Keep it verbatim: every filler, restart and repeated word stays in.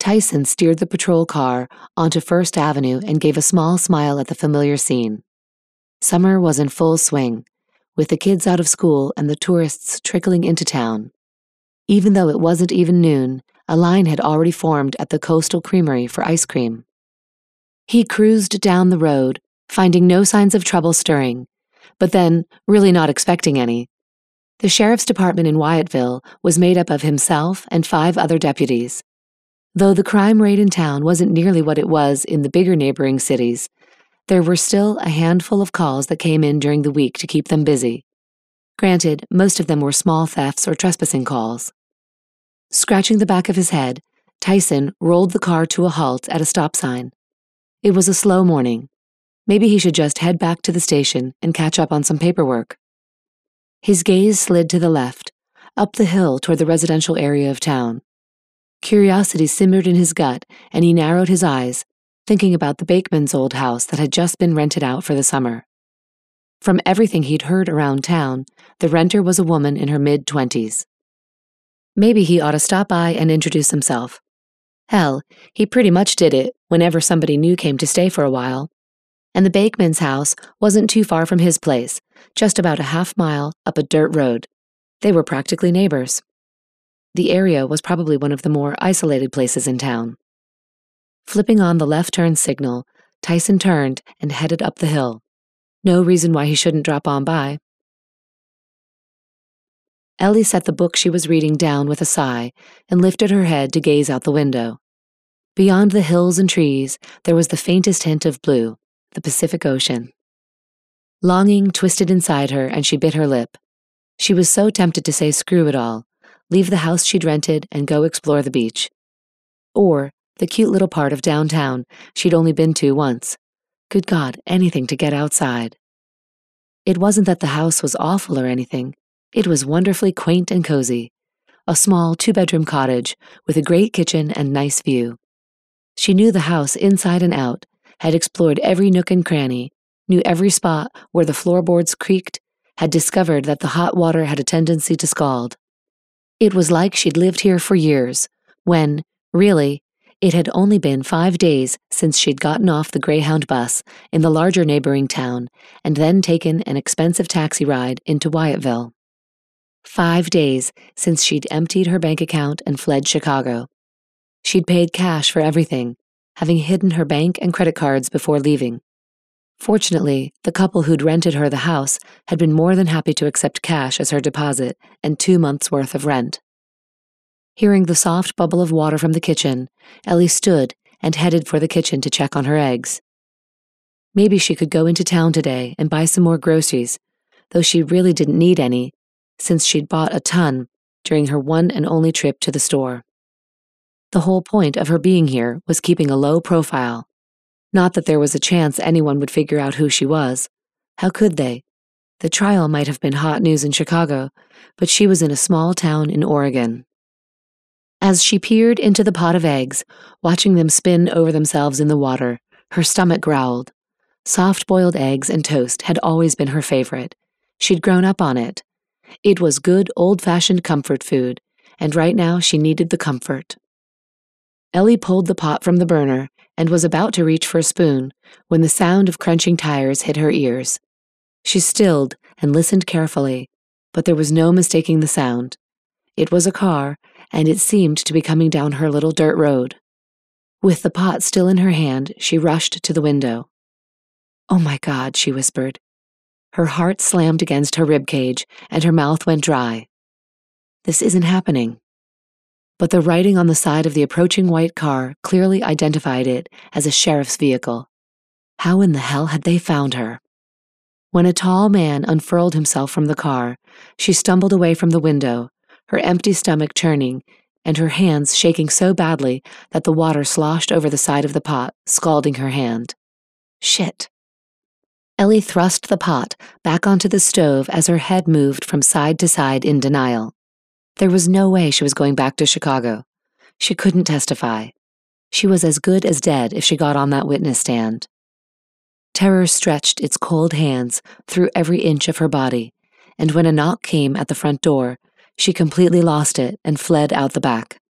Tyson steered the patrol car onto First Avenue and gave a small smile at the familiar scene. Summer was in full swing, with the kids out of school and the tourists trickling into town. Even though it wasn't even noon, a line had already formed at the Coastal Creamery for ice cream. He cruised down the road, finding no signs of trouble stirring, but then really not expecting any. The sheriff's department in Wyatteville was made up of himself and five other deputies. Though the crime rate in town wasn't nearly what it was in the bigger neighboring cities, there were still a handful of calls that came in during the week to keep them busy. Granted, most of them were small thefts or trespassing calls. Scratching the back of his head, Tyson rolled the car to a halt at a stop sign. It was a slow morning. Maybe he should just head back to the station and catch up on some paperwork. His gaze slid to the left, up the hill toward the residential area of town. Curiosity simmered in his gut, and he narrowed his eyes, thinking about the Bakeman's old house that had just been rented out for the summer. From everything he'd heard around town, the renter was a woman in her mid-twenties. Maybe he ought to stop by and introduce himself. Hell, he pretty much did it whenever somebody new came to stay for a while. And the Bakeman's house wasn't too far from his place, just about a half mile up a dirt road. They were practically neighbors. The area was probably one of the more isolated places in town. Flipping on the left turn signal, Tyson turned and headed up the hill. No reason why he shouldn't drop on by. Ellie set the book she was reading down with a sigh and lifted her head to gaze out the window. Beyond the hills and trees, there was the faintest hint of blue, the Pacific Ocean. Longing twisted inside her, and she bit her lip. She was so tempted to say screw it all, leave the house she'd rented and go explore the beach. Or the cute little part of downtown she'd only been to once. Good God, anything to get outside. It wasn't that the house was awful or anything. It was wonderfully quaint and cozy. A small two-bedroom cottage with a great kitchen and nice view. She knew the house inside and out, had explored every nook and cranny, knew every spot where the floorboards creaked, had discovered that the hot water had a tendency to scald. It was like she'd lived here for years, when, really, it had only been five days since she'd gotten off the Greyhound bus in the larger neighboring town and then taken an expensive taxi ride into Wyatteville. Five days since she'd emptied her bank account and fled Chicago. She'd paid cash for everything, having hidden her bank and credit cards before leaving. Fortunately, the couple who'd rented her the house had been more than happy to accept cash as her deposit and two months' worth of rent. Hearing the soft bubble of water from the kitchen, Ellie stood and headed for the kitchen to check on her eggs. Maybe she could go into town today and buy some more groceries, though she really didn't need any, since she'd bought a ton during her one and only trip to the store. The whole point of her being here was keeping a low profile. Not that there was a chance anyone would figure out who she was. How could they? The trial might have been hot news in Chicago, but she was in a small town in Oregon. As she peered into the pot of eggs, watching them spin over themselves in the water, her stomach growled. Soft-boiled eggs and toast had always been her favorite. She'd grown up on it. It was good, old-fashioned comfort food, and right now she needed the comfort. Ellie pulled the pot from the burner and was about to reach for a spoon when the sound of crunching tires hit her ears. She stilled and listened carefully, but there was no mistaking the sound. It was a car, and it seemed to be coming down her little dirt road. With the pot still in her hand, she rushed to the window. "Oh my God," she whispered. Her heart slammed against her ribcage, and her mouth went dry. This isn't happening. But the writing on the side of the approaching white car clearly identified it as a sheriff's vehicle. How in the hell had they found her? When a tall man unfurled himself from the car, she stumbled away from the window, her empty stomach churning, and her hands shaking so badly that the water sloshed over the side of the pot, scalding her hand. Shit. Ellie thrust the pot back onto the stove as her head moved from side to side in denial. There was no way she was going back to Chicago. She couldn't testify. She was as good as dead if she got on that witness stand. Terror stretched its cold hands through every inch of her body, and when a knock came at the front door, she completely lost it and fled out the back.